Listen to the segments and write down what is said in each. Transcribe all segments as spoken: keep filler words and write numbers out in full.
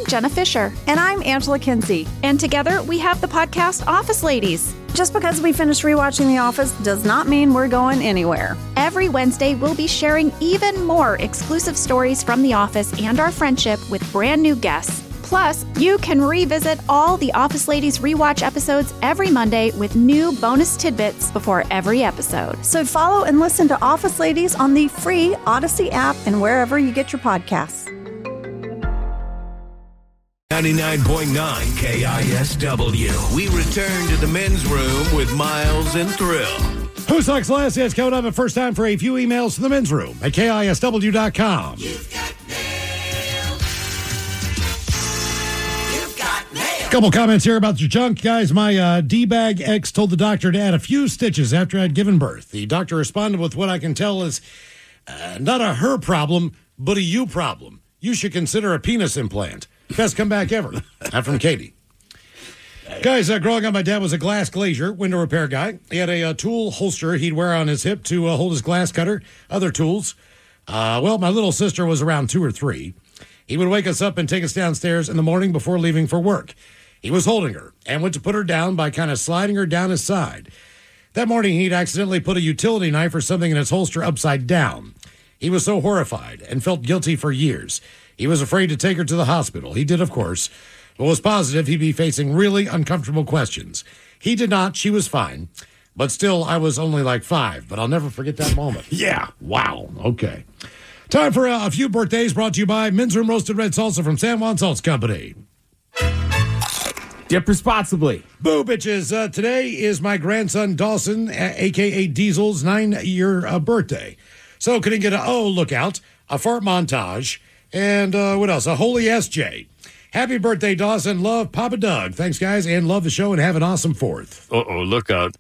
Jenna Fisher. And I'm Angela Kinsey. And together we have the podcast Office Ladies. Just because we finished rewatching The Office does not mean we're going anywhere. Every Wednesday, we'll be sharing even more exclusive stories from The Office and our friendship with brand new guests. Plus, you can revisit all the Office Ladies rewatch episodes every Monday with new bonus tidbits before every episode. So follow and listen to Office Ladies on the free Odyssey app and wherever you get your podcasts. ninety-nine point nine K I S W. We return to the men's room with Miles and Thrill. Who Sucks Last? It's coming up at first time for a few emails to the men's room at K I S W dot com. You've got mail. You've got mail. Couple comments here about your junk. Guys, my uh, D-bag ex told the doctor to add a few stitches after I'd given birth. The doctor responded with what I can tell is uh, not a her problem, but a you problem. You should consider a penis implant. Best comeback ever. Not from Katie. Guys, uh, growing up, my dad was a glass glazier, window repair guy. He had a uh, tool holster he'd wear on his hip to uh, hold his glass cutter, other tools. Uh, well, my little sister was around two or three. He would wake us up and take us downstairs in the morning before leaving for work. He was holding her and went to put her down by kind of sliding her down his side. That morning, he'd accidentally put a utility knife or something in his holster upside down. He was so horrified and felt guilty for years. He was afraid to take her to the hospital. He did, of course, but was positive he'd be facing really uncomfortable questions. He did not. She was fine. But still, I was only like five. But I'll never forget that moment. Yeah. Wow. Okay. Time for uh, a few birthdays brought to you by Men's Room Roasted Red Salsa from San Juan Salts Company. Dip responsibly. Boo, bitches. Uh, today is my grandson Dawson, a k a. Diesel's nine-year uh, birthday. So could he get a, oh, look out, a fart montage, and uh, what else? A holy S J. Happy birthday, Dawson. Love, Papa Doug. Thanks, guys, and love the show, and have an awesome fourth. Uh-oh, look out.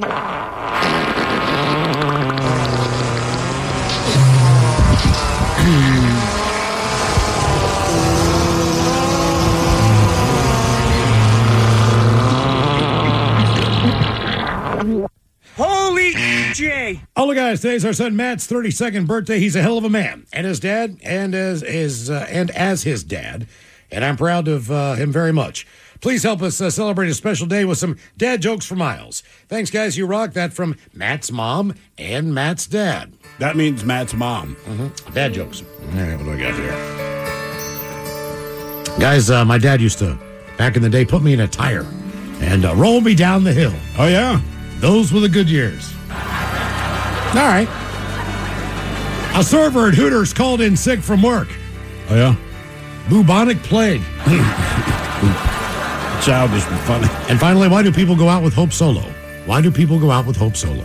Holy J! Hello, guys. Today's our son Matt's thirty-second birthday. He's a hell of a man, and his dad, and as his uh, and as his dad, and I'm proud of uh, him very much. Please help us uh, celebrate a special day with some dad jokes for Miles. Thanks, guys. You rock. That from Matt's mom and Matt's dad. That means Matt's mom. Mm-hmm. Dad jokes. All right, what do I got here? Guys, uh, my dad used to, back in the day, put me in a tire and uh, roll me down the hill. Oh, yeah? Those were the good years. All right. A server at Hooters called in sick from work. Oh, yeah? Bubonic plague. Childish but funny. And finally, why do people go out with Hope Solo? Why do people go out with Hope Solo?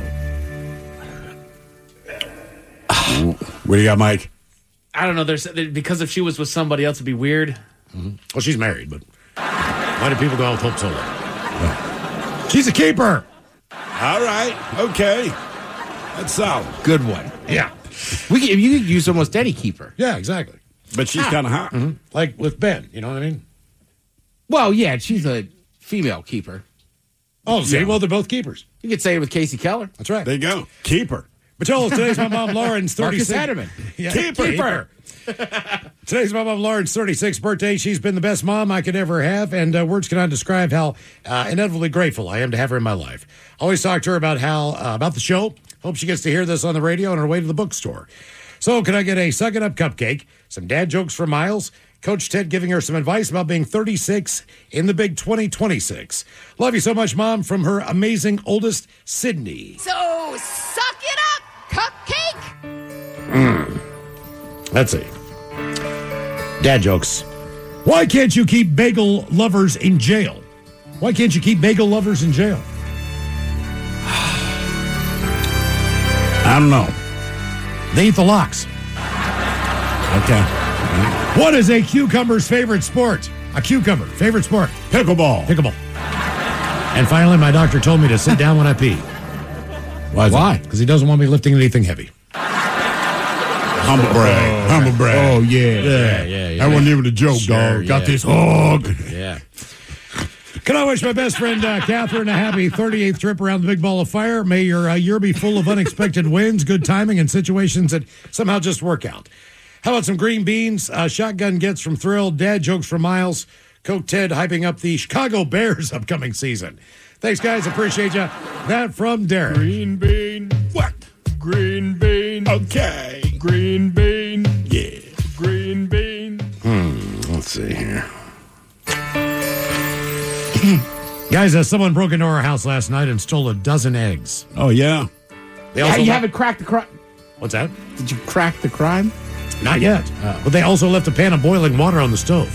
What do you got, Mike? I don't know. There's because if she was with somebody else, it'd be weird. Mm-hmm. Well, she's married, but why do people go out with Hope Solo? Oh. She's a keeper. All right. Okay. That's solid. Good one. Yeah. We could, you could use almost any keeper. Yeah, exactly. But she's kind of hot. Mm-hmm. Like with Ben, you know what I mean? Well, yeah, she's a female keeper. Oh, see, Yeah. well, they're both keepers. You could say it with Casey Keller. That's right. There you go. Keeper. Pacholos, today's my mom Lauren's Marcus thirty-six. Hatterman. Yeah, Keeper. keeper. Today's my mom Lauren's thirty-sixth birthday. She's been the best mom I could ever have, and uh, words cannot describe how uh, inevitably grateful I am to have her in my life. Always talk to her about how uh, about the show. Hope she gets to hear this on the radio on her way to the bookstore. So, can I get a suck it up cupcake, some dad jokes for Miles, Coach Ted giving her some advice about being thirty-six in the big twenty twenty-six. Love you so much, Mom, from her amazing oldest, Sydney. So, suck it up, cupcake! Mm. Let's see. Dad jokes. Why can't you keep bagel lovers in jail? Why can't you keep bagel lovers in jail? I don't know. They eat the locks. Okay. What is a cucumber's favorite sport? A cucumber, favorite sport? Pickleball. Pickleball. And finally, my doctor told me to sit down when I pee. Why? Why? Because he doesn't want me lifting anything heavy. Humble brag. Humble brag. Oh, yeah. Yeah, yeah, yeah. That wasn't even a joke, Sure, dog. Got yeah. this hog. Yeah. Can I wish my best friend uh, Catherine a happy thirty-eighth trip around the big ball of fire? May your uh, year be full of unexpected wins, good timing, and situations that somehow just work out. How about some green beans? Uh, shotgun gets from Thrill. Dad jokes from Miles. Coke Ted hyping up the Chicago Bears upcoming season. Thanks, guys. Appreciate you. That from Derek. Green bean. What? Green bean. Okay. Green bean. Yeah. Green bean. Hmm. Let's see here. Guys, uh, someone broke into our house last night and stole a dozen eggs. Oh, yeah. They Yeah, also you le- haven't cracked the crime. What's that? Did you crack the crime? Not yet. Uh, but they also left a pan of boiling water on the stove.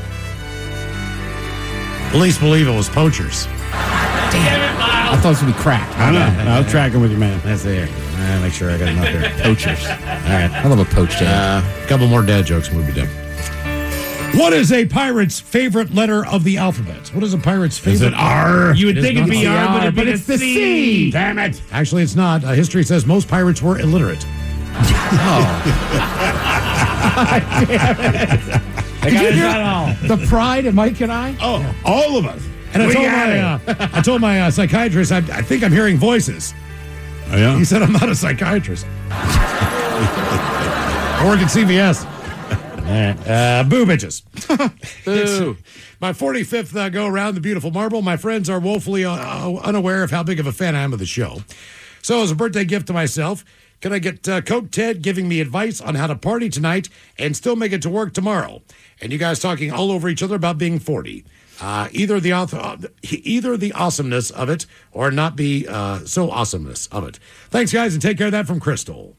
Police believe it was poachers. I thought it was going to be cracked. I know. I'll track it with you, man. That's there. Uh, make sure I got enough here. Poachers. All right. I love a poached egg. A couple more dad jokes and we'll be done. What is a pirate's favorite letter of the alphabet? What is a pirate's favorite? Is it R? You would It think is it'd be not R, but it'd be but the it's the C. C. Damn it. Actually, it's not. Uh, history says most pirates were illiterate. Did you hear the pride of Mike and I? Oh, all of us. And I We told got my, it. uh, I told my uh, psychiatrist, I, I think I'm hearing voices. Oh, yeah? He said I'm not a psychiatrist. I work at C V S. Uh, boo, bitches. Boo. My forty-fifth uh, go around the beautiful marble. My friends are woefully uh, unaware of how big of a fan I am of the show. So, as a birthday gift to myself, can I get uh, Coke Ted giving me advice on how to party tonight and still make it to work tomorrow? And you guys talking all over each other about being forty. Uh, either the author, uh, either the awesomeness of it or not be uh, so awesomeness of it. Thanks, guys, and take care of that from Crystal.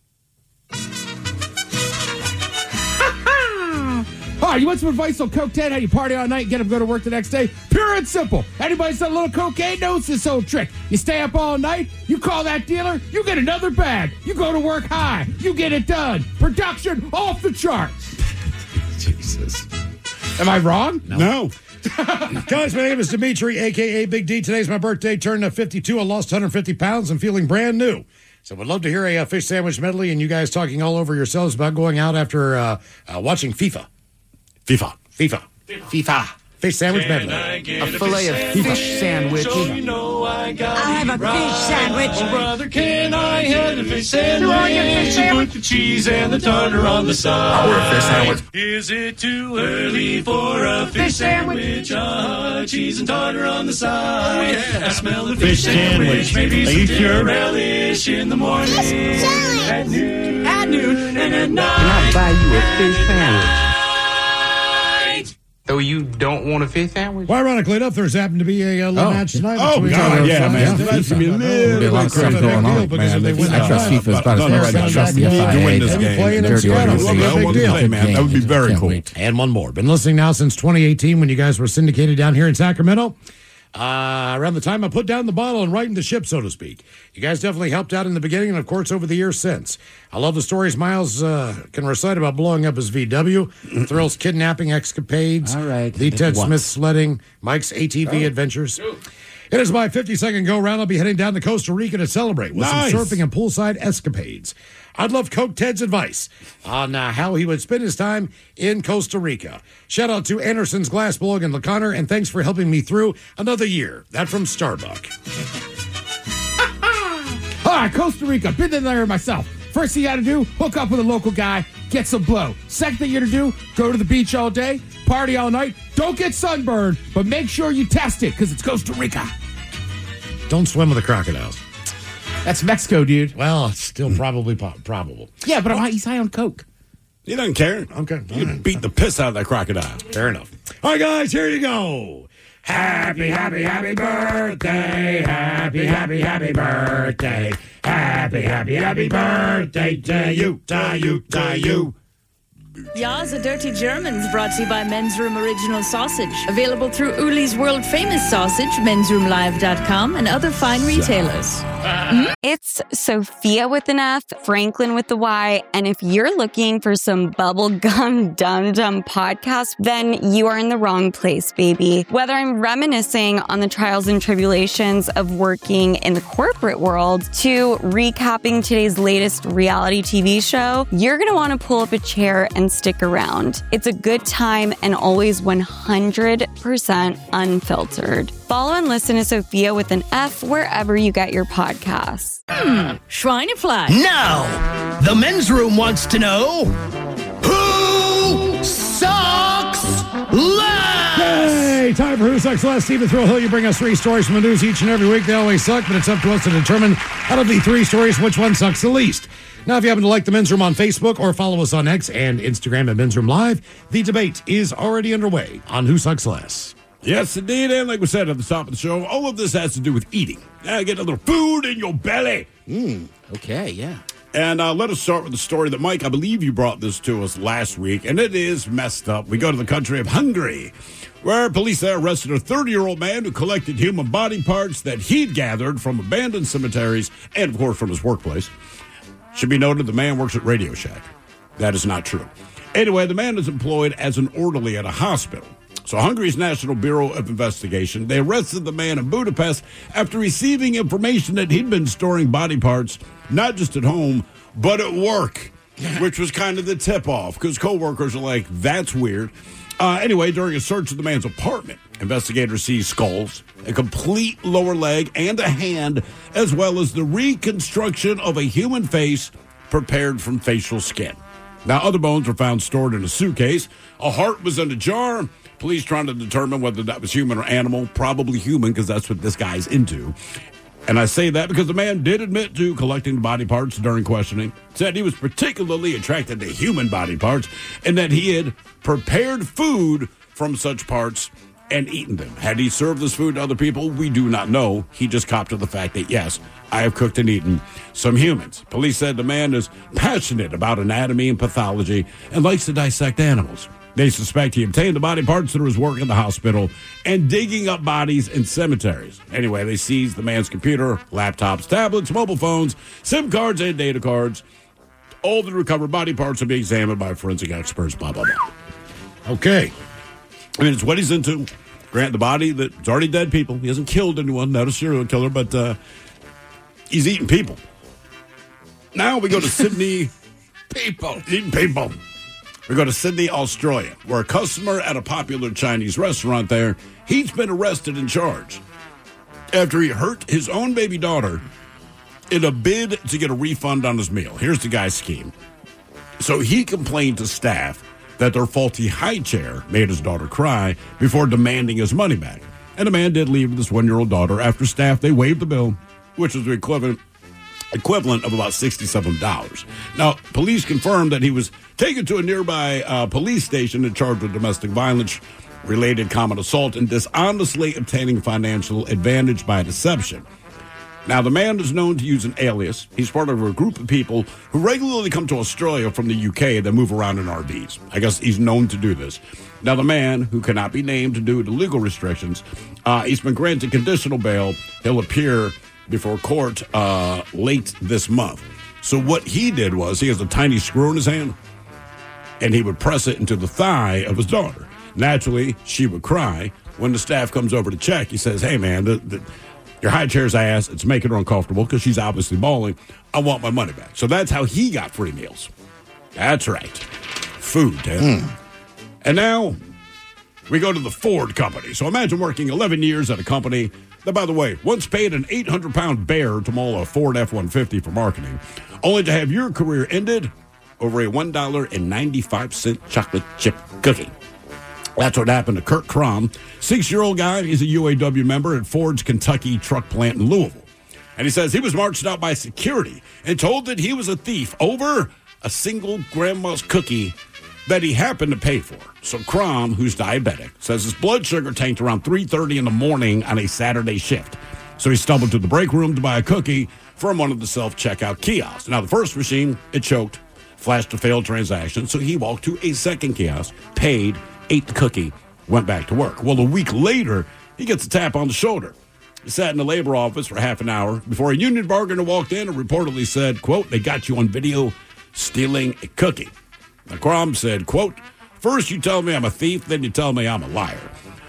All right, you want some advice on Coke Ted? How you party all night and get them to go to work the next day? Pure and simple. Anybody done a little cocaine knows this old trick. You stay up all night, you call that dealer, you get another bag. You go to work high, you get it done. Production off the charts. Jesus. Am I wrong? No. Guys, my name is Dimitri, a k a. Big D. Today's my birthday. Turned uh, fifty-two. I lost one hundred fifty pounds. I'm feeling brand new. So would love to hear a uh, fish sandwich medley and you guys talking all over yourselves about going out after uh, uh, watching FIFA. FIFA. FIFA. FIFA. Fish sandwich medley. A fillet of fish sandwich. I'll have a fish sandwich. Oh, brother, can I have a fish sandwich? Put the cheese and the tartar on the side. Or a fish sandwich. Is it too early for a fish sandwich? Uh, cheese and tartar on the side. I smell the fish, Fish sandwich. sandwich. Maybe Are some you sure? relish in the morning. At noon. At noon and at night. Can I buy you a fish sandwich? So you don't want a fish sandwich? Well, ironically enough, there's happened to be a uh, little Oh. match tonight. Oh, between, God, uh, yeah, France man. and That's gonna be a FIFA. little Be a lot of It's a stuff big going deal on. because if they win I that trust title, FIFA about as No, much no, as no, I trust the you F I A. need to win this They're game. Playing in dirty Seattle. organization. Well, I big want to deal. play, man. That would be very Can't cool. wait. And one more. Been listening now since twenty eighteen when you guys were syndicated down here in Sacramento. Uh, around the time I put down the bottle and righted the ship, so to speak. You guys definitely helped out in the beginning and, of course, over the years since. I love the stories Miles uh, can recite about blowing up his V W, Thrill's kidnapping escapades, All right. Lee Ted Once. Smith sledding, Mike's A T V adventures. It is my fifty-second go-round. I'll be heading down to Costa Rica to celebrate with Nice. some surfing and poolside escapades. I'd love Coke Ted's advice on uh, how he would spend his time in Costa Rica. Shout out to Anderson's Glass Blog and LaConner, and thanks for helping me through another year. That from Starbuck. All right, Costa Rica. Been there myself. First thing you got to do, hook up with a local guy, get some blow. Second thing you got to do, go to the beach all day, party all night. Don't get sunburned, but make sure you test it because it's Costa Rica. Don't swim with the crocodiles. That's Mexico, dude. Well, it's still probably po- probable. Yeah, but I'm, he's high on coke. He doesn't care. Okay. You can beat the piss out of that crocodile. Fair enough. All right, guys, here you go. Happy, happy, happy birthday. Happy, happy, happy birthday. Happy, happy, happy birthday to you, to you, to you. Ya's a Dirty Germans brought to you by Men's Room Original Sausage. Available through Uli's World Famous Sausage, mens room live dot com, and other fine retailers. It's Sophia with an F, Franklin with the Y, and if you're looking for some bubblegum dum-dum podcast, then you are in the wrong place, baby. Whether I'm reminiscing on the trials and tribulations of working in the corporate world to recapping today's latest reality T V show, you're going to want to pull up a chair and stick around. It's a good time and always one hundred percent unfiltered. Follow and listen to Sophia with an F wherever you get your podcasts. Hmm, Schweinefleisch. Now, the men's room wants to know, Hey, time for Who Sucks Less. Stephen Thrill Hill, you bring us three stories from the news each and every week. They always suck, but it's up to us to determine out of the three stories which one sucks the least. Now, if you happen to like the Men's Room on Facebook or follow us on X and Instagram at Men's Room Live, the debate is already underway on Who Sucks Less. Yes, indeed. And like we said at the top of the show, all of this has to do with eating. Uh, get a little food in your belly. Mm, okay, yeah. And uh, let us start with the story that, Mike, I believe you brought this to us last week, and it is messed up. We go to the country of Hungary, where police there arrested a thirty-year-old man who collected human body parts that he'd gathered from abandoned cemeteries and, of course, from his workplace. Should be noted, the man works at Radio Shack. That is not true. Anyway, the man is employed as an orderly at a hospital. So Hungary's National Bureau of Investigation, they arrested the man in Budapest after receiving information that he'd been storing body parts, not just at home, but at work, which was kind of the tip-off, because coworkers are like, that's weird. Uh, anyway, during a search of the man's apartment, investigators see skulls, a complete lower leg, and a hand, as well as the reconstruction of a human face prepared from facial skin. Now, other bones were found stored in a suitcase. A heart was in a jar. Police trying to determine whether that was human or animal. Probably human, because that's what this guy's into. And I say that because the man did admit to collecting body parts during questioning. Said he was particularly attracted to human body parts and that he had prepared food from such parts and eaten them. Had he served this food to other people? We do not know. He just copped to the fact that, yes, I have cooked and eaten some humans. Police said the man is passionate about anatomy and pathology and likes to dissect animals. They suspect he obtained the body parts through his work in the hospital and digging up bodies in cemeteries. Anyway, they seized the man's computer, laptops, tablets, mobile phones, SIM cards, and data cards. All the recovered body parts will be examined by forensic experts, blah, blah, blah. Okay. I mean, it's what he's into. Grant the body that's already dead people. He hasn't killed anyone, not a serial killer, but uh, he's eating people. Now we go to Sydney. People. Eating people. We go to Sydney, Australia, where a customer at a popular Chinese restaurant there, he's been arrested and charged after he hurt his own baby daughter in a bid to get a refund on his meal. Here's the guy's scheme. So he complained to staff that their faulty high chair made his daughter cry before demanding his money back. And the man did leave with his one-year-old daughter. After staff, they waived the bill, which was the equivalent equivalent of about sixty-seven dollars. Now, police confirmed that he was taken to a nearby uh, police station and charged with domestic violence-related common assault and dishonestly obtaining financial advantage by deception. Now, the man is known to use an alias. He's part of a group of people who regularly come to Australia from the U K that move around in R Vs. I guess he's known to do this. Now, the man, who cannot be named due to legal restrictions, uh, he's been granted conditional bail. He'll appear before court uh, late this month. So what he did was he has a tiny screw in his hand, and he would press it into the thigh of his daughter. Naturally, she would cry. When the staff comes over to check, he says, hey, man, the, the, your high chair's ass, it's making her uncomfortable because she's obviously bawling. I want my money back. So that's how he got free meals. That's right. Food, Ted. Mm. And now we go to the Ford company. So imagine working eleven years at a company that, by the way, once paid an eight hundred pound bear to maul a Ford F one fifty for marketing, only to have your career ended over a one dollar and ninety-five cent chocolate chip cookie. That's what happened to Kurt Crom. Six-year-old guy. He's a U A W member at Ford's Kentucky truck plant in Louisville. And he says he was marched out by security and told that he was a thief over a single grandma's cookie that he happened to pay for. So Crom, who's diabetic, says his blood sugar tanked around three thirty in the morning on a Saturday shift. So he stumbled to the break room to buy a cookie from one of the self-checkout kiosks. Now, the first machine, it choked, flashed a failed transaction, so he walked to a second kiosk, paid, ate the cookie, went back to work. Well, a week later, he gets a tap on the shoulder. He sat in the labor office for half an hour before a union bargainer walked in and reportedly said, quote, they got you on video stealing a cookie. Now, Crom said, quote, first you tell me I'm a thief, then you tell me I'm a liar.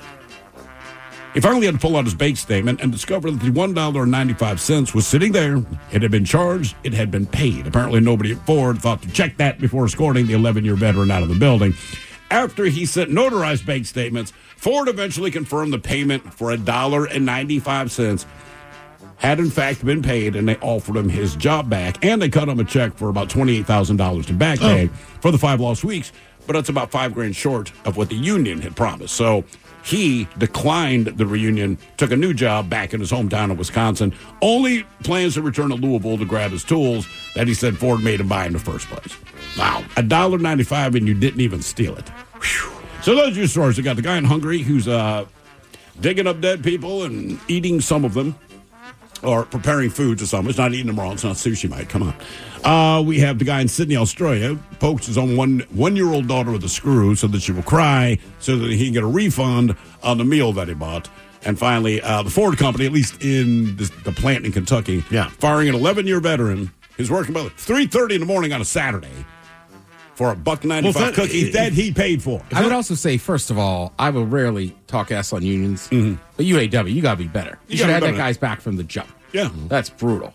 He finally had to pull out his bank statement and discovered that the one dollar and ninety-five cents was sitting there. It had been charged. It had been paid. Apparently nobody at Ford thought to check that before escorting the eleven-year veteran out of the building. After he sent notarized bank statements, Ford eventually confirmed the payment for one dollar and ninety-five cents had in fact been paid, and they offered him his job back, and they cut him a check for about twenty-eight thousand dollars to back pay oh. for the five lost weeks. but it's about five grand short of what the union had promised. So he declined the reunion, took a new job back in his hometown of Wisconsin, only plans to return to Louisville to grab his tools that he said Ford made him buy in the first place. Wow. one dollar ninety-five and you didn't even steal it. Whew. So those are your stories. We got the guy in Hungary who's uh, digging up dead people and eating some of them, or preparing food to some. It's not eating them raw. It's not sushi, mate. Come on. Uh, we have the guy in Sydney, Australia, pokes his own one, one-year-old daughter with a screw so that she will cry so that he can get a refund on the meal that he bought. And finally, uh, the Ford company, at least in this, the plant in Kentucky, yeah. firing an eleven-year veteran who's working by three thirty in the morning on a Saturday for a buck ninety-five well, that, cookie it, that he paid for. I would also say, first of all, I will rarely talk ass on unions, mm-hmm. but U A W, you got to be better. You, you should have had that guy's back from the jump. Yeah. That's brutal.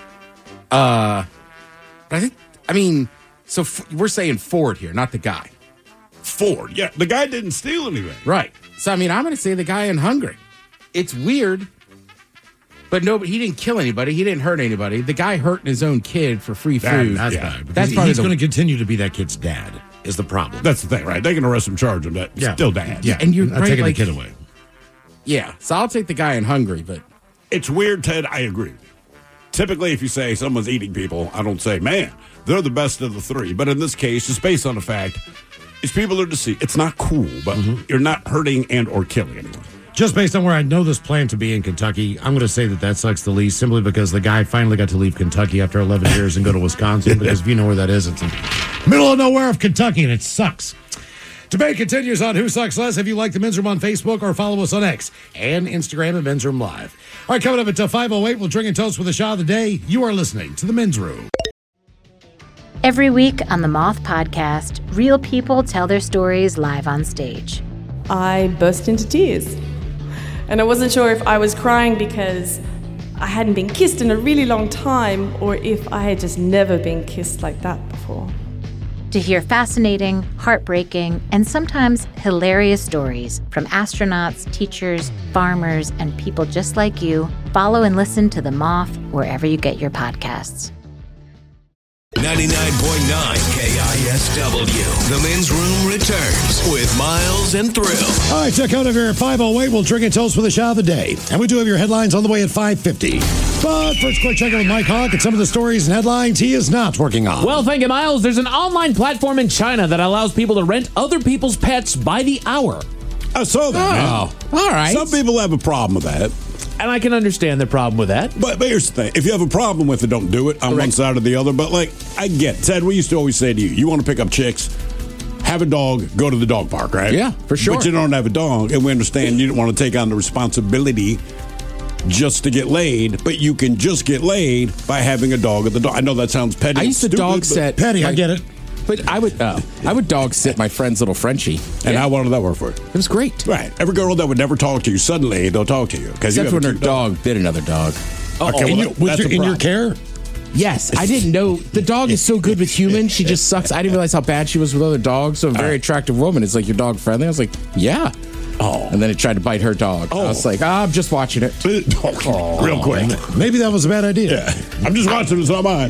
Uh, but I think, I mean, so f- we're saying Ford here, not the guy. Ford, yeah. The guy didn't steal anything. Right. So, I mean, I'm going to say the guy in Hungary. It's weird, but no, he didn't kill anybody. He didn't hurt anybody. The guy hurting his own kid for free food. That, that's yeah. bad. That's he's going to continue to be that kid's dad is the problem. That's the thing, right? They can arrest him, charge him. That's yeah. still dad. Yeah, and you're not right, taking like, the kid away. Yeah, so I'll take the guy in Hungary, but it's weird, Ted. I agree. Typically, if you say someone's eating people, I don't say, man, they're the best of the three. But in this case, just based on the fact, it's people are deceived. It's not cool, but mm-hmm. you're not hurting and or killing anyone. Just based on where I know this plant to be in Kentucky, I'm going to say that that sucks the least, simply because the guy finally got to leave Kentucky after eleven years and go to Wisconsin, because if you know where that is, it's in the middle of nowhere of Kentucky, and it sucks. Debate continues on Who Sucks Less. If you like the Men's Room on Facebook or follow us on X and Instagram at Men's Room Live. All right, coming up at five oh eight, we'll drink and toast with the shot of the day. You are listening to the Men's Room. Every week on the Moth Podcast, real people tell their stories live on stage. I burst into tears. And I wasn't sure if I was crying because I hadn't been kissed in a really long time, or if I had just never been kissed like that before. To hear fascinating, heartbreaking, and sometimes hilarious stories from astronauts, teachers, farmers, and people just like you, follow and listen to The Moth wherever you get your podcasts. ninety-nine point nine K I S W. The Men's Room returns with Miles and Thrill. All right, check out of here at five oh eight. We'll drink and toast with the shot of the day. And we do have your headlines on the way at five fifty. But first, quick check in with Mike Hawk and some of the stories and headlines he is not working on. Well, thank you, Miles. There's an online platform in China that allows people to rent other people's pets by the hour. I saw that. Oh, all right. Some people have a problem with that. And I can understand the problem with that. But, but here's the thing. If you have a problem with it, don't do it on Correct. One side or the other. But, like, I get it. Ted, we used to always say to you, you want to pick up chicks, have a dog, go to the dog park, right? Yeah, for sure. But you don't have a dog, and we understand you don't want to take on the responsibility just to get laid, but you can just get laid by having a dog at the dog. I know that sounds petty. I used to stupid, dog sit. Petty, my, I get it. But I would uh, I would dog sit my friend's little Frenchie. And yeah. how well did that work for you? It was great. Right. Every girl that would never talk to you, suddenly they'll talk to you. Except when her dog bit another dog. Oh, okay, in, well, your, with your, in your care? Yes. I didn't know. The dog is so good with humans. She just sucks. I didn't realize how bad she was with other dogs. So a very uh, attractive woman is like, your dog friendly? I was like, yeah. Oh. And then it tried to bite her dog. Oh. I was like, oh, I'm just watching it. Oh, real quick. Maybe that was a bad idea. Yeah. I'm just watching it. It's not mine.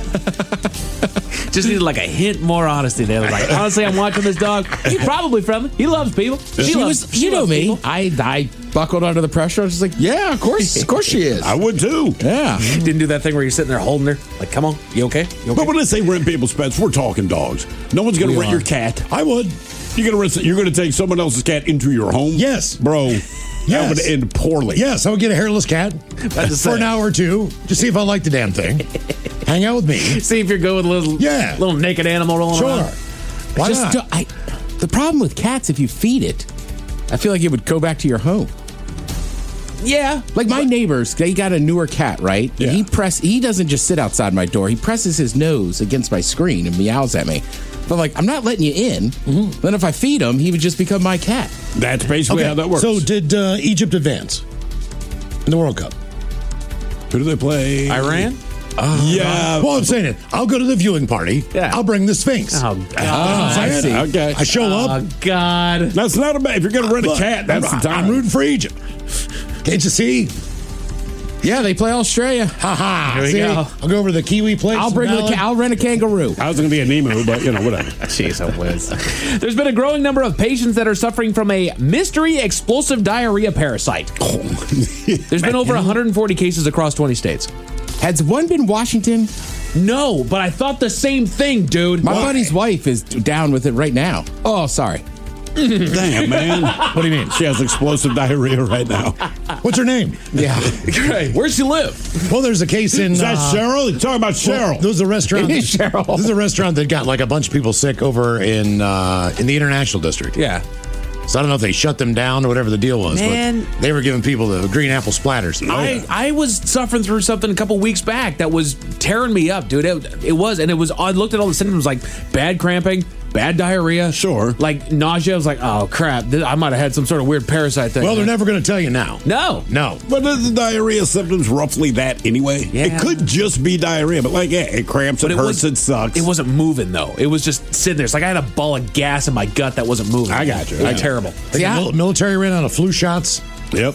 Just needed like a hint more honesty there. Like, honestly, I'm watching this dog. He's probably friendly. He loves people. She, she loves, was, she you know loves me. People. I I buckled under the pressure. I was just like, yeah, of course, of course she is. I would too. Yeah. Didn't do that thing where you're sitting there holding her. Like, come on, you okay? You okay? But when I say rent people's pets, we're talking dogs. No one's going to rent are. your cat. I would. You're going to you're going to take someone else's cat into your home? Yes, bro. That yes. would end poorly. Yes, I would get a hairless cat for an hour or two to see if I like the damn thing. Hang out with me. See if you're good with a little, yeah. little naked animal rolling sure. around. Why Just not? I, the problem with cats, if you feed it, I feel like it would go back to your home. Yeah. Like my neighbors, they got a newer cat, right? Yeah. He press. He doesn't just sit outside my door. He presses his nose against my screen and meows at me. But like, I'm not letting you in. Mm-hmm. Then if I feed him, he would just become my cat. That's basically okay. how that works. So did uh, Egypt advance in the World Cup? Who do they play? Iran? Uh, yeah. Well, I'm saying it. I'll go to the viewing party. Yeah. I'll bring the Sphinx. Oh, God. Oh, I see. Okay. I show oh, up. Oh, God. That's not a bad. If you're going to rent a cat, that's I'm, the time. I'm rooting for Egypt. Can't you see? Yeah, they play Australia. Ha ha. Here we See, go. I'll go over to the Kiwi place. I'll bring. in The, Ballard. ca- I'll rent a kangaroo. I was going to be an emu, but, you know, whatever. Jeez, I whiz. There's been a growing number of patients that are suffering from a mystery explosive diarrhea parasite. There's been over one hundred forty cases across twenty states. Has one been Washington? No, but I thought the same thing, dude. My Why? buddy's wife is down with it right now. Oh, sorry. Damn, man. What do you mean? She has explosive diarrhea right now. What's her name? Yeah. Great. Where's she live? Well, there's a case in. Is that uh, Cheryl? You're talking about Cheryl. Well, there's a restaurant. It is Cheryl. This is a restaurant that got like a bunch of people sick over in uh, in the International District. Yeah. So I don't know if they shut them down or whatever the deal was, Man. but they were giving people the green apple splatters. I, I was suffering through something a couple weeks back that was tearing me up, dude. It, it was, and it was. I looked at all the symptoms like bad cramping, bad diarrhea, Sure. like nausea. I was like, oh crap, th- I might have had some sort of weird parasite thing. Well, they're never going to tell you now. No, No. But is the diarrhea symptoms roughly that anyway? Yeah. It could just be diarrhea, but like, yeah, it cramps, it, But it hurts, was- it sucks. it wasn't moving though. It was just sitting there. It's like I had a ball of gas in my gut that wasn't moving. I got you. It was I got terrible. The mil- military ran out of flu shots. Yep.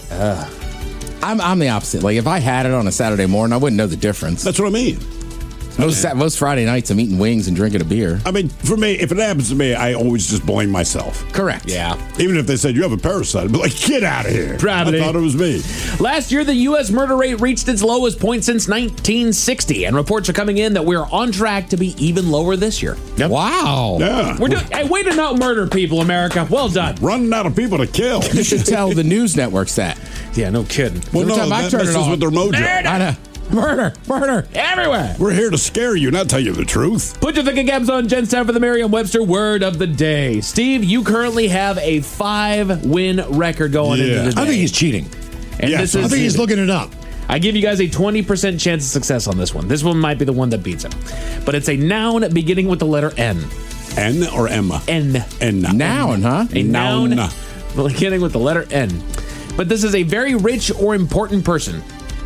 I'm I'm the opposite. Like if I had it on a Saturday morning, I wouldn't know the difference. That's what I mean. Most Sa- most Friday nights, I'm eating wings and drinking a beer. I mean, for me, if it happens to me, I always just blame myself. Correct. Yeah. Even if they said you have a parasite, I'd be like, get out of here. Gravity. I thought it was me. Last year, the U S murder rate reached its lowest point since nineteen sixty, and reports are coming in that we're on track to be even lower this year. Yep. Wow. Yeah. We're doing. Hey, way to not murder people, America. Well done. Running out of people to kill. You should tell the news networks that. Yeah, no kidding. Well, Every no, time I that turn it messes on- with their mojo. I know. Murder, murder. Everywhere. We're here to scare you, not tell you the truth. Put your thinking caps on. Jen's time for the Merriam-Webster word of the day. Steve, you currently have a five-win record going Yeah. into the day. I think he's cheating. And Yes, this I is, I think he's looking it up. I give you guys a twenty percent chance of success on this one. This one might be the one that beats him. But it's a noun beginning with the letter N. N or M? N. N. Noun, huh? A Noun. noun beginning with the letter N. But this is a very rich or important person.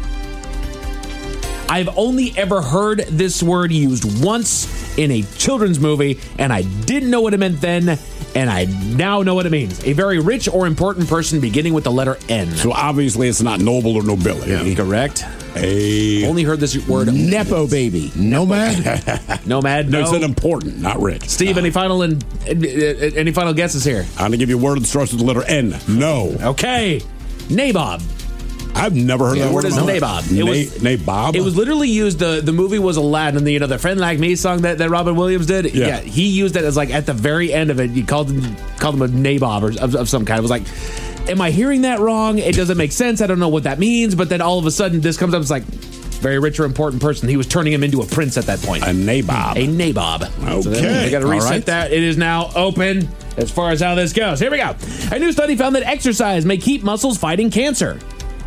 I've only ever heard this word used once in a children's movie, and I didn't know what it meant then, and I now know what it means. A very rich or important person beginning with the letter N. So obviously it's not noble or nobility. Correct. A Only heard this word. Nepo baby. Nomad? Nomad. No, No. it said important, not rich. Steve, any final in, any final guesses here? I'm gonna give you a word that starts with the letter N. No. Okay. Nabob. I've never heard The that word word. is in my nabob. life. It Na- was nabob. It was literally used. The the movie was Aladdin, and the you know the Friend Like Me song that, that Robin Williams did. Yeah. he used that as like at the very end of it. He called him called him a nabob or of, of some kind. It was like, am I hearing that wrong? It doesn't make sense. I don't know what that means. But then all of a sudden, this comes up. It's like very rich or important person. He was turning him into a prince at that point. a nabob. A nabob. So then Okay. we got to All reset right. that. It is now open as far as how this goes. Here we go. A new study found that exercise may keep muscles fighting cancer.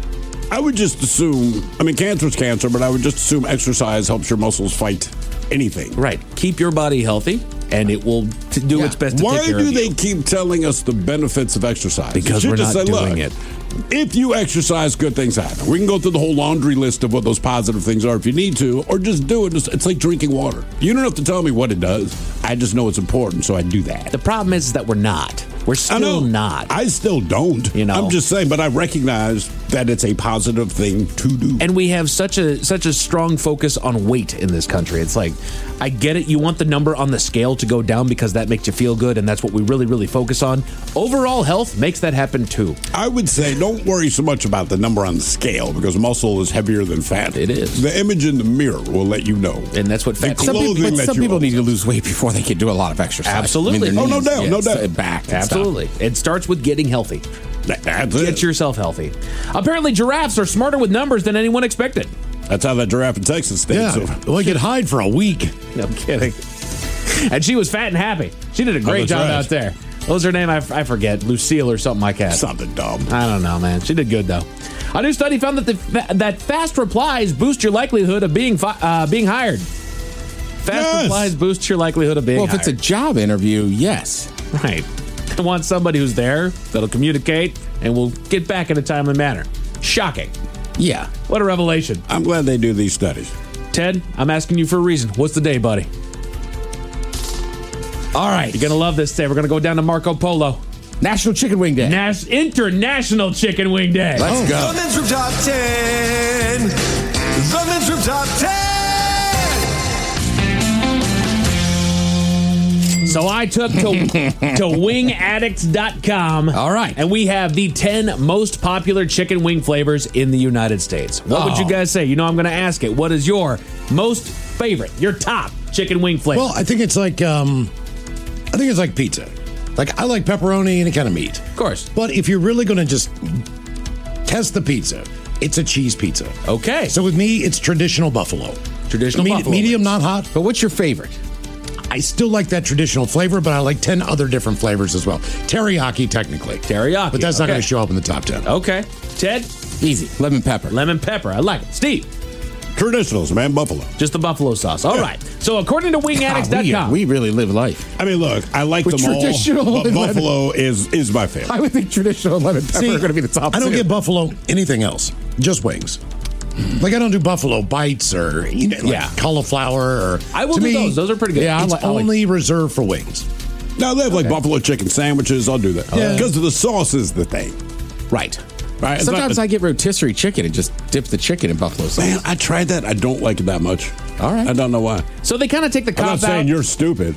I would just assume, I mean, cancer's cancer, but I would just assume exercise helps your muscles fight anything. Right. Keep your body healthy, and it will t- do Yeah. its best to Why take care do of they you. keep telling us the benefits of exercise? They Because should we're just not say, doing "Look, it." If you exercise, good things happen. We can go through the whole laundry list of what those positive things are if you need to, or just do it. It's it's like drinking water. You don't have to tell me what it does. I just know it's important, so I do that. The problem is that we're not. We're I know. still not. I still don't. You know. I'm just saying, but I recognize that it's a positive thing to do. And we have such a such a strong focus on weight in this country. It's like, I get it. You want the number on the scale to go down because that makes you feel good, and that's what we really, really focus on. Overall health makes that happen too. I would say don't worry so much about the number on the scale because muscle is heavier than fat. It is. The image in the mirror will let you know. And that's what fat The Some clothing people, but that some you people own. need to lose weight before they can do a lot of exercise. Absolutely. their Oh, no knees, doubt, no yeah, doubt. Back. and stuff. Absolutely. It starts with getting healthy. That- That's Get it. yourself healthy. Apparently, giraffes are smarter with numbers than anyone expected. That's how that giraffe in Texas stayed. Yeah. So. Well, he could hide for a week. No I'm kidding. And she was fat and happy. She did a great that's job right. out there. What was her name? I, I forget. Lucille or something like that. Something dumb. I don't know, man. She did good though. A new study found that the fa- that fast replies boost your likelihood of being fi- uh, being hired. Fast Yes. replies boost your likelihood of being Well, if hired. it's a job interview, yes. right. I want somebody who's there that'll communicate and will get back in a timely manner. Shocking. Yeah. What a revelation. I'm glad they do these studies. Ted, I'm asking you for a reason. What's the day, buddy? All right. You're going to love this day. We're going to go down to Marco Polo. National Chicken Wing Day. Nas- International Chicken Wing Day. Let's The go. Men's Room Top ten. The Men's Room Top ten. So I took to, to wing addicts dot com. All right. And we have the ten most popular chicken wing flavors in the United States. What would Oh. you guys say? You know I'm going to ask it. What is your most favorite, your top chicken wing flavor? Well, I think it's like um, I think it's like pizza. Like I like pepperoni, any kind of meat, of course. But if you're really going to just test the pizza, it's a cheese pizza. Okay. So with me, it's traditional buffalo. Traditional Me- buffalo medium, not hot. But what's your favorite? I still like that traditional flavor, but I like ten other different flavors as well. Teriyaki, technically. Teriyaki. But that's not okay. going to show up in the top ten. Okay. Ted? Easy. Lemon pepper. Lemon pepper. I like it. Steve? Traditionals, man, buffalo. Just the buffalo sauce. All Yeah. right. So according to wing addicts dot we, com. we really live life. I mean, look, I like With them all, traditional but and lemon- buffalo is is my favorite. I would think traditional and lemon pepper See, are going to be the top I don't two. get buffalo anything else, just wings. Like I don't do buffalo bites or you know, like Yeah. cauliflower or. I will to do me, those. Those are pretty good. Yeah, I It's like- I like- only reserved for wings. Now they have like buffalo chicken sandwiches. I'll do that Yeah. because of the sauce is the thing. Right. Right? It's Sometimes not- I get rotisserie chicken and just dip the chicken in buffalo sauce. Man, I tried that. I don't like it that much. All right. I don't know why. So they kind of take the I'm cop not out. saying you're stupid.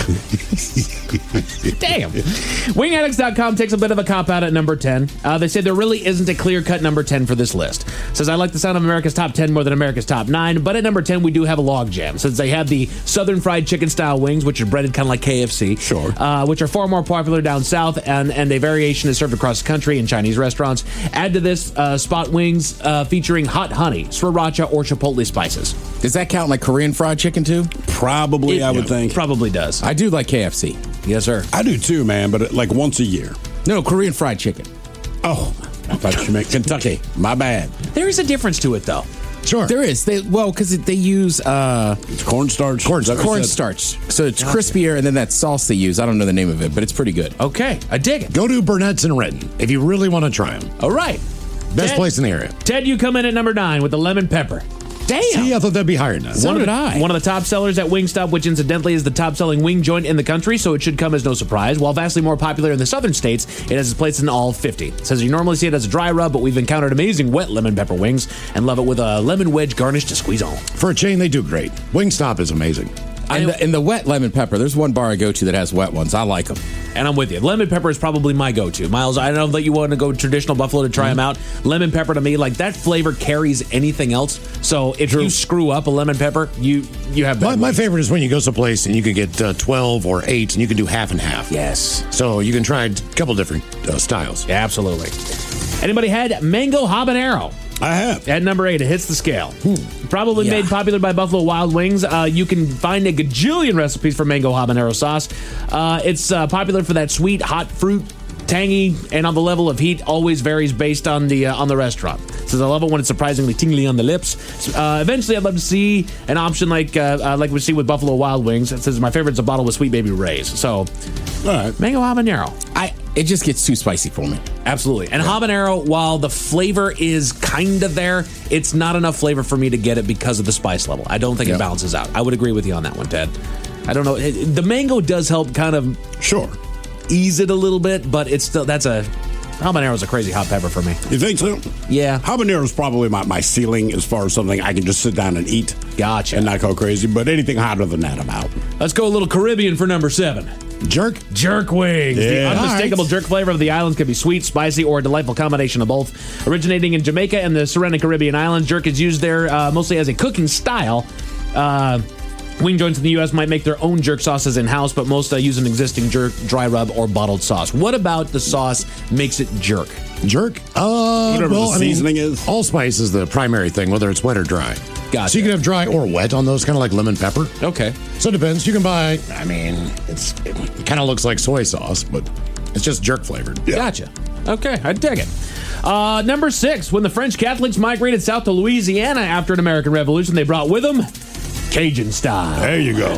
Damn. wing addicts dot com takes a bit of a cop out at number ten. Uh, they say there really isn't a clear cut number ten for this list. Says, I like the sound of America's top ten more than America's top nine, but at number ten, we do have a log jam. Since they have the Southern fried chicken style wings, which are breaded kind of like K F C. Sure. Uh, which are far more popular down south, and, and a variation is served across the country in Chinese restaurants. Add to this uh, spot wings uh, featuring hot honey, sriracha, or chipotle spices. Does that count like Korean fried chicken too? Probably, It- I would think. Probably does. I do like K F C. Yes, sir. I do too, man, but like once a year. No, Korean fried chicken. Oh, I thought you meant Kentucky. My bad. There is a difference to it, though. Sure. There is. They well because they use uh, It's cornstarch. Cornstarch. cornstarch, so it's crispier, and then that sauce they use. I don't know the name of it, but it's pretty good. Okay, I dig it. Go to Burnett's in Renton if you really want to try them. All right. Best Ted- place in the area. Ted, you come in at number nine with the lemon pepper. Damn. See, I thought that'd be higher than that. So one of did the, I. One of the top sellers at Wingstop, which incidentally is the top selling wing joint in the country, so it should come as no surprise. While vastly more popular in the southern states, it has its place in all fifty. It says you normally see it as a dry rub, but we've encountered amazing wet lemon pepper wings and love it with a lemon wedge garnish to squeeze on. For a chain, they do great. Wingstop is amazing. And the, and the wet lemon pepper. There's one bar I go to that has wet ones. I like them. And I'm with you. Lemon pepper is probably my go-to. Miles, I don't know that you want to go traditional buffalo to try them out. Lemon pepper to me, like that flavor carries anything else. So if you screw up a lemon pepper, you you have bad My, my wings. favorite is when you go someplace and you can get uh, twelve or eight and you can do half and half. Yes. So you can try a couple different uh, styles. Yeah, absolutely. Anybody had mango habanero? I have. At number eight, it hits the scale. Probably Yeah. made popular by Buffalo Wild Wings. Uh, you can find a gajillion recipes for mango habanero sauce. Uh, it's uh, popular for that sweet, hot fruit, tangy, and on the level of heat always varies based on the uh, on the restaurant. Says I love it when it's surprisingly tingly on the lips. Uh, eventually, I'd love to see an option like uh, uh, like we see with Buffalo Wild Wings. It says my favorite's a bottle with Sweet Baby Ray's. So, All right. mango habanero. I it just gets too spicy for me. Absolutely. And habanero, while the flavor is kind of there, it's not enough flavor for me to get it because of the spice level. I don't think Yeah. it balances out. I would agree with you on that one, Ted. I don't know. It- the mango does help kind of Sure. ease it a little bit, but it's still, that's a, habanero's a crazy hot pepper for me. You think so? Yeah. Habanero is probably my, my ceiling as far as something I can just sit down and eat. Gotcha. And not go crazy. But anything hotter than that, I'm out. Let's go a little Caribbean for number seven. Jerk? Jerk wings. The Yeah. unmistakable All right. jerk flavor of the islands can be sweet, spicy, or a delightful combination of both. Originating in Jamaica and the surrounding Caribbean islands, jerk is used there uh, mostly as a cooking style. Uh, wing joints in the U S might make their own jerk sauces in-house, but most uh, use an existing jerk, dry rub, or bottled sauce. What about the sauce makes it jerk? Jerk? Uh, Whatever well, the I mean, seasoning is. allspice is the primary thing, whether it's wet or dry. Gotcha. So you can have dry or wet on those, kind of like lemon pepper. Okay. So it depends. You can buy, I mean, it's it kind of looks like soy sauce, but it's just jerk flavored. Gotcha. Okay, I dig it. Uh, number six, when the French Catholics migrated south to Louisiana after an American Revolution, they brought with them Cajun style. There you go.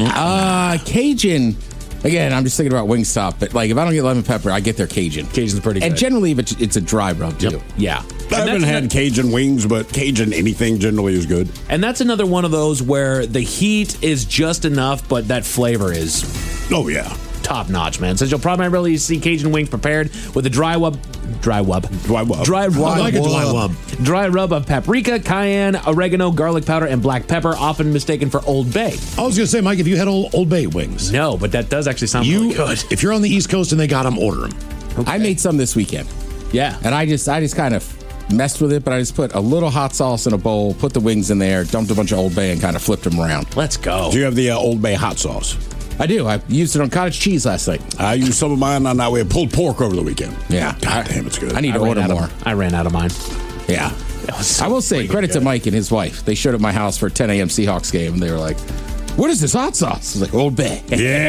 Uh, Cajun. Again, I'm just thinking about Wingstop, but like if I don't get lemon pepper, I get their Cajun. Cajun's pretty good. And generally, if it's, it's a dry rub too. Yep. Yeah. I And haven't that's had ano- Cajun wings, but Cajun anything generally is good. And that's another one of those where the heat is just enough, but that flavor is Oh, yeah. top notch, man. Says you'll primarily see Cajun wings prepared with a dry rub, dry rub, dry rub, dry rub, I like a dry rub, dry rub of paprika, cayenne, oregano, garlic powder, and black pepper, often mistaken for Old Bay. I was going to say, Mike, have you had Old, Old Bay wings? No, but that does actually sound you, really good. If you're on the East Coast and they got them, order them. Okay. I made some this weekend. Yeah, and I just, I just kind of messed with it, but I just put a little hot sauce in a bowl, put the wings in there, dumped a bunch of Old Bay, and kind of flipped them around. Let's go. Do you have the uh, Old Bay hot sauce? I do. I used it on cottage cheese last night. I used some of mine on that. We had pulled pork over the weekend. Yeah. God damn, it's good. I need to I order more. Of, I ran out of mine. Yeah. So I will say, credit good. to Mike and his wife. They showed up at my house for a ten a.m. Seahawks game, and they were like, what is this hot sauce? I was like, Old Bay.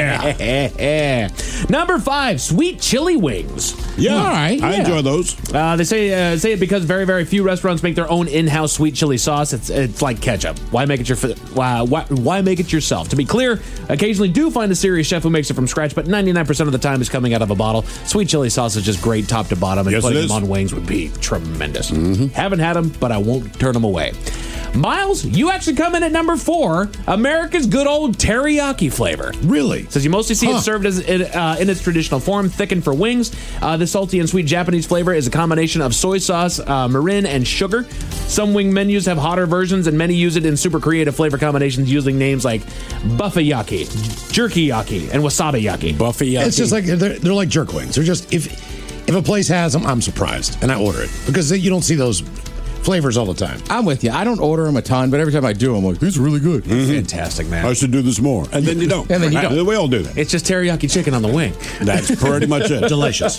Yeah. Number five, sweet chili wings. Yeah. All right. I yeah. enjoy those. Uh, they say uh, say it because very, very few restaurants make their own in-house sweet chili sauce. It's it's like ketchup. Why make it your why, why why make it yourself? To be clear, occasionally do find a serious chef who makes it from scratch, but ninety-nine percent of the time is coming out of a bottle. Sweet chili sauce is just great top to bottom, and yes, putting them on wings would be tremendous. Mm-hmm. Haven't had them, but I won't turn them away. Miles, you actually come in at number four, America's good old teriyaki flavor. Really? Says you mostly see huh. it served as uh, in its traditional form, thickened for wings. Uh, the salty and sweet Japanese flavor is a combination of soy sauce, uh, mirin, and sugar. Some wing menus have hotter versions, and many use it in super creative flavor combinations using names like buffet-yaki, jerky-yaki, and wasabi-yaki. Buffet-yaki. It's just like, they're, they're like jerk wings. They're just, if, if a place has them, I'm surprised, and I order it. Because you don't see those flavors all the time. I'm with you. I don't order them a ton, but every time I do, I'm like, these are really good. Mm-hmm. Fantastic, man. I should do this more. And then you don't. and then you don't. We all do that. It's just teriyaki chicken on the wing. That's pretty much it. Delicious.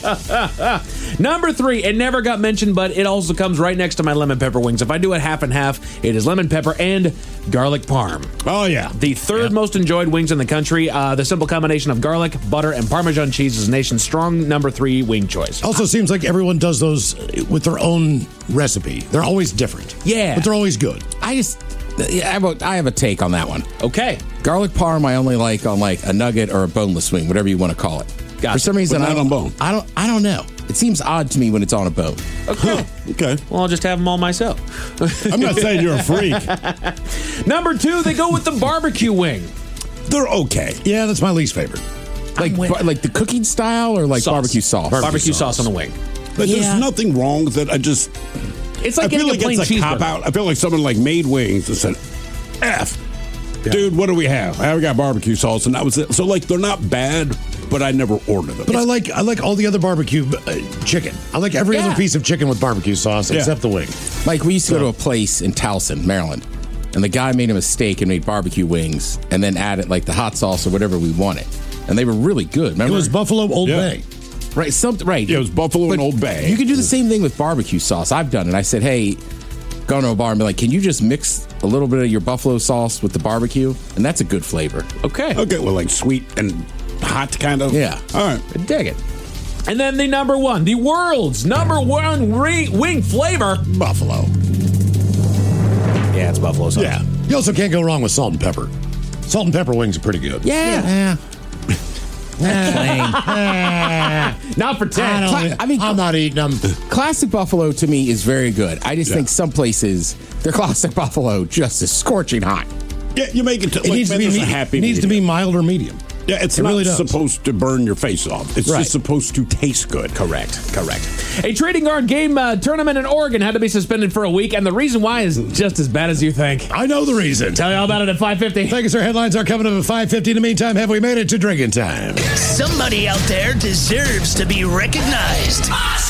Number three, it never got mentioned, but it also comes right next to my lemon pepper wings. If I do it half and half, it is lemon pepper and garlic parm. Oh, yeah. The third yep. most enjoyed wings in the country. Uh, the simple combination of garlic, butter, and Parmesan cheese is the nation's strong number three wing choice. Also seems like everyone does those with their own recipe. They're always different. Yeah. But they're always good. I just, I have a, I have a take on that one. Okay. Garlic parm I only like on like a nugget or a boneless wing, whatever you want to call it. Gotcha. For some reason, But not I don't, on bone. I don't, I don't know. It seems odd to me when it's on a bone. Okay. Huh. Okay. Well, I'll just have them all myself. I'm not saying you're a freak. Number two, they go with the barbecue wing. They're okay. Yeah, that's my least favorite. Like, bar, like the cooking style or like Sauce. barbecue sauce? Barbecue, Barbecue sauce. sauce on the wing. But Yeah. there's nothing wrong with it. I just, It's like I feel getting like a plain it's a cop cheeseburger. out. I feel like someone like made wings and said, F. Dude, what do we have? I got barbecue sauce, and that was it. So, like, they're not bad, but I never ordered them. But I like I like all the other barbecue uh, chicken. I like every Yeah. other piece of chicken with barbecue sauce Yeah. except the wing. Like we used to go to a place in Towson, Maryland, and the guy made a mistake and made barbecue wings and then added like the hot sauce or whatever we wanted. And they were really good. Remember? It was Buffalo Old Yeah. Bay. Right, something right. Yeah, it was Buffalo and Old Bay. You can do the same thing with barbecue sauce. I've done it. I said, hey, go to a bar and be like, can you just mix a little bit of your buffalo sauce with the barbecue? And that's a good flavor. Okay. Okay, well, like sweet and hot kind of. Yeah. All right. I dig it. And then the number one, the world's number one re- wing flavor, Buffalo. Yeah, it's buffalo sauce. Yeah. You also can't go wrong with salt and pepper. Salt and pepper wings are pretty good. Yeah. Not for ten. I, Cla- don't, I mean, I'm not eating them. Classic buffalo to me is very good. I just Yeah. think some places, their classic buffalo just is scorching hot. Yeah, you make it to It like, needs to man, be there's a me- happy it needs to be medium. mild or medium. Yeah, it's It not really does. supposed to burn your face off. It's Right. just supposed to taste good. Correct, correct. A trading guard game uh, tournament in Oregon had to be suspended for a week, and the reason why is just as bad as you think. I know the reason. Tell you all about it at five fifty. Thank you, sir. Headlines are coming up at five fifty. In the meantime, have we made it to drinking time? Somebody out there deserves to be recognized.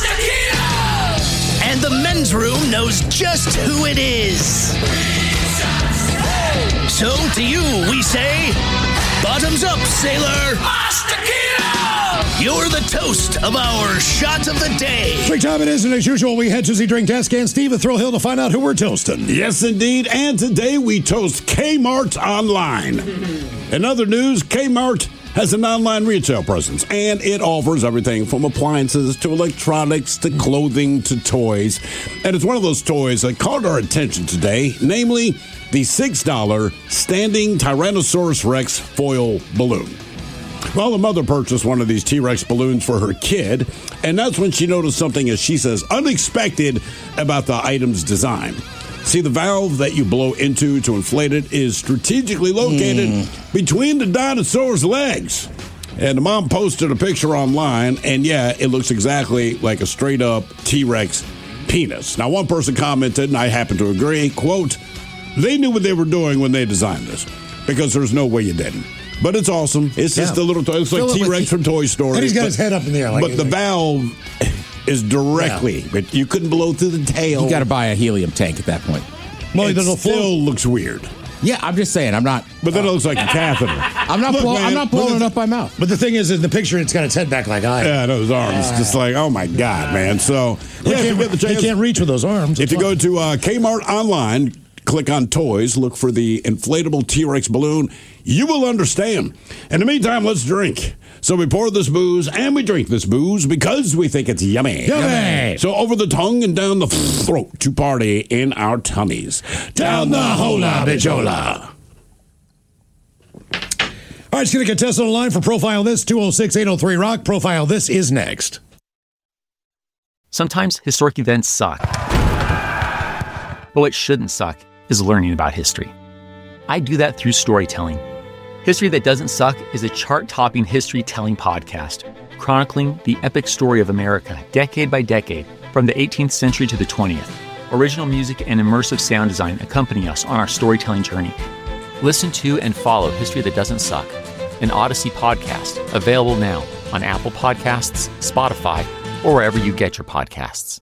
And the men's room knows just who it is. So to you, we say, bottoms up, sailor. You're the toast of our shot of the day. Drink time it is, and as usual, we head to the drink desk and Steve at Thrill Hill to find out who we're toasting. Yes, indeed. And today we toast Kmart Online. In other news, Kmart has an online retail presence, and it offers everything from appliances to electronics to clothing to toys. And it's one of those toys that caught our attention today, namely the six dollar standing Tyrannosaurus Rex foil balloon. Well, the mother purchased one of these T-Rex balloons for her kid, and that's when she noticed something, as she says, unexpected about the item's design. See, the valve that you blow into to inflate it is strategically located mm. between the dinosaur's legs. And the mom posted a picture online, and yeah, it looks exactly like a straight-up T-Rex penis. Now, one person commented, and I happen to agree, quote, they knew what they were doing when they designed this, because there's no way you didn't. But it's awesome. It's just Yeah. a little toy. It's like Fill it with- T-Rex from Toy Story. And he's got but- his head up in the air. Like but the valve is directly, but you couldn't blow through the tail. You got to buy a helium tank at that point. Well, it still looks weird. Yeah, I'm just saying. I'm not. But then it looks like a catheter. I'm not. Look, blow, man, I'm not but blowing the- it up my mouth. But the thing is, in the picture, it's got its head back like I. Yeah, those arms. just like, oh my God, man. So, He yeah, if you can't- get the chance, he can't reach with those arms. If you go to uh, Kmart online, click on toys, look for the inflatable T-Rex balloon, you will understand. In the meantime, let's drink. So we pour this booze and we drink this booze because we think it's yummy. Yummy. So over the tongue and down the throat to party in our tummies. Down the hola bijola. All right, let's get a contestant on the line for Profile This, two oh six, eight oh three, rock. Profile This is next. Sometimes historic events suck. But what shouldn't suck is learning about history. I do that through storytelling. History That Doesn't Suck is a chart-topping history-telling podcast, chronicling the epic story of America decade by decade, from the eighteenth century to the twentieth. Original music and immersive sound design accompany us on our storytelling journey. Listen to and follow History That Doesn't Suck, an Odyssey podcast, available now on Apple Podcasts, Spotify, or wherever you get your podcasts.